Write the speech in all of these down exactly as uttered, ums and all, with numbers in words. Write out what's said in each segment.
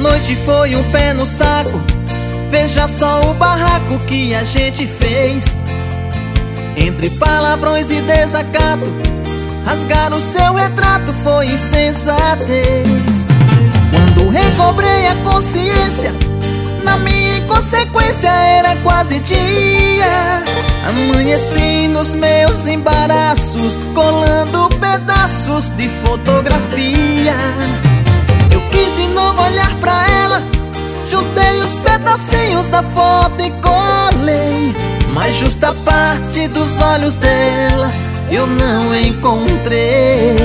noite foi um pé no saco. Veja só o barraco que a gente fez. Entre palavrões e desacato, rasgar o seu retrato foi insensatez. Quando recobrei a consciência, na minha inconsequência era quase dia. Amanheci nos meus embaraços, colando pedaços de fotografia. Eu quis de novo olhar pra ela, juntei os pedacinhos da foto e colei, mas justa parte dos olhos dela eu não encontrei.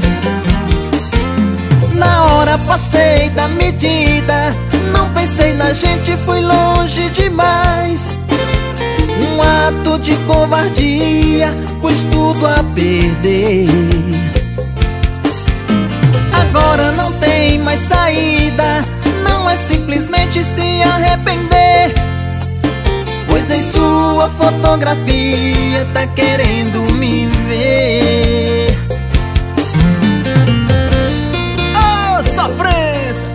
Na hora passei da medida, não pensei na gente, fui longe demais. Um ato de covardia, pus tudo a perder. Agora não tem mais saída, não é simplesmente se arrepender, pois nem sua fotografia tá querendo me ver. Oh, sofrência!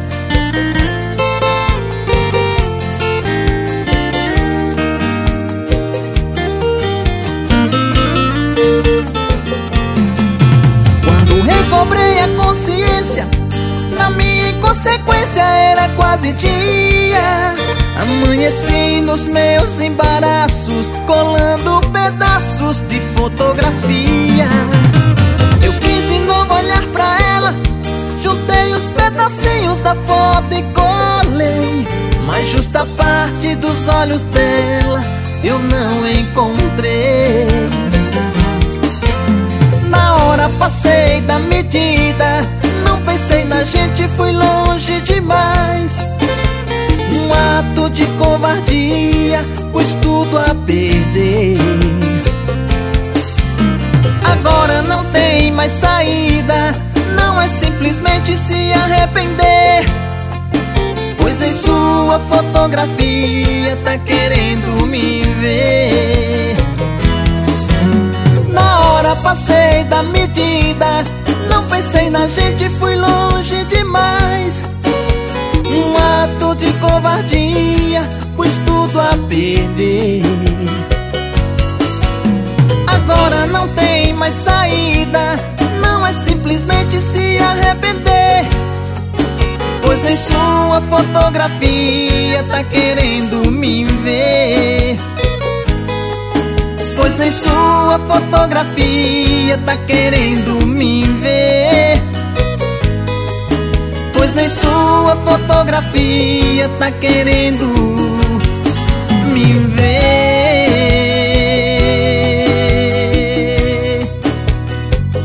Quando recobrei a consciência, na minha inconsequência era quase dia. Amanheci nos meus embaraços, colando pedaços de fotografia. Eu quis de novo olhar pra ela, juntei os pedacinhos da foto e colei, mas justa parte dos olhos dela eu não encontrei. Na hora passei da medida, não pensei na gente, fui longe demais. Um ato de covardia, pus tudo a perder. Agora não tem mais saída, não é simplesmente se arrepender, pois nem sua fotografia tá querendo me ver. Na hora passei da medida, não pensei na gente, fui longe demais. Um ato de covardia, pus tudo a perder. Agora não tem mais saída, não é simplesmente se arrepender, pois nem sua fotografia tá querendo me ver. Pois nem sua fotografia tá querendo me ver. Pois nem sua fotografia tá querendo